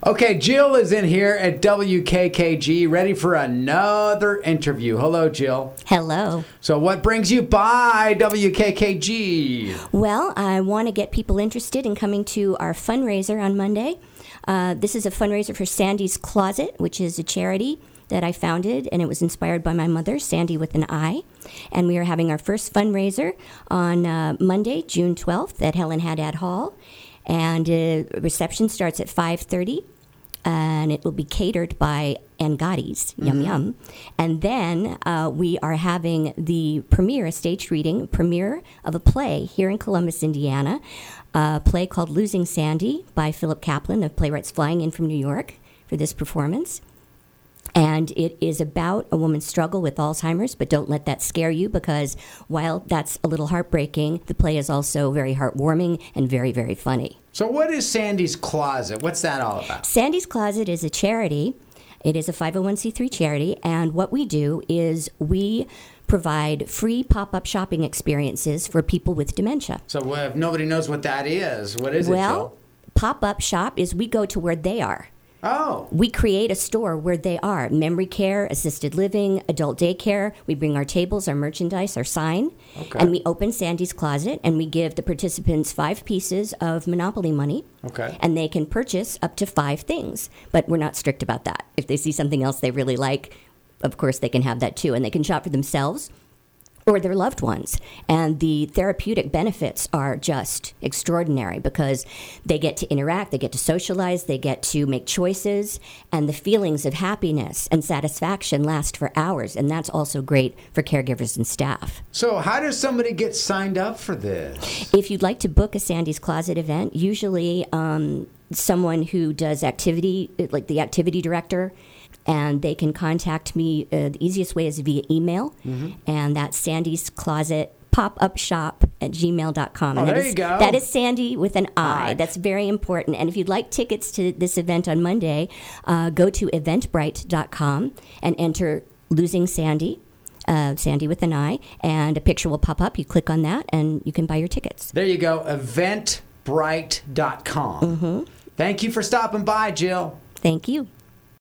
Okay, Jill is in here at WKKG, ready for another interview. Hello, Jill. Hello. So what brings you by WKKG? Well, I want to get people interested in coming to our fundraiser on Monday. This is a fundraiser for Sandy's Closet, which is a charity that I founded, and it was inspired by my mother, Sandy with an I. And we are having our first fundraiser on Monday, June 12th at Helen Haddad Hall. And reception starts at 5:30, and it will be catered by Angati's, Yum Yum. And then we are having the premiere, a staged reading, premiere of a play here in Columbus, Indiana, a play called Losing Sandy by Philip Kaplan, of playwrights flying in from New York for this performance. And it is about a woman's struggle with Alzheimer's, but don't let that scare you, because while that's a little heartbreaking, the play is also very heartwarming and very, very funny. So what is Sandy's Closet? What's that all about? Sandy's Closet is a charity. It is a 501c3 charity, and what we do is we provide free pop-up shopping experiences for people with dementia. So if nobody knows what that is, what is it, Jill? Well, pop-up shop is we go to where they are. Oh. We create a store where they are. Memory care, assisted living, adult daycare. We bring our tables, our merchandise, our sign. Okay. And we open Sandy's Closet, and we give the participants 5 pieces of Monopoly money. Okay. And they can purchase up to 5 things. But we're not strict about that. If they see something else they really like, of course they can have that too. And they can shop for themselves or their loved ones. And the therapeutic benefits are just extraordinary, because they get to interact, they get to socialize, they get to make choices, and the feelings of happiness and satisfaction last for hours. And that's also great for caregivers and staff. So how does somebody get signed up for this? If you'd like to book a Sandy's Closet event, usually someone who does activity, like the activity director, and they can contact me. The easiest way is via email, and that's Sandy's Closet popupshop@gmail.com. Oh, there you go. That is Sandy with an I. Right. That's very important. And if you'd like tickets to this event on Monday, go to eventbrite.com and enter Losing Sandy, Sandy with an I, and a picture will pop up. You click on that, and you can buy your tickets. There you go, eventbrite.com. Thank you for stopping by, Jill. Thank you.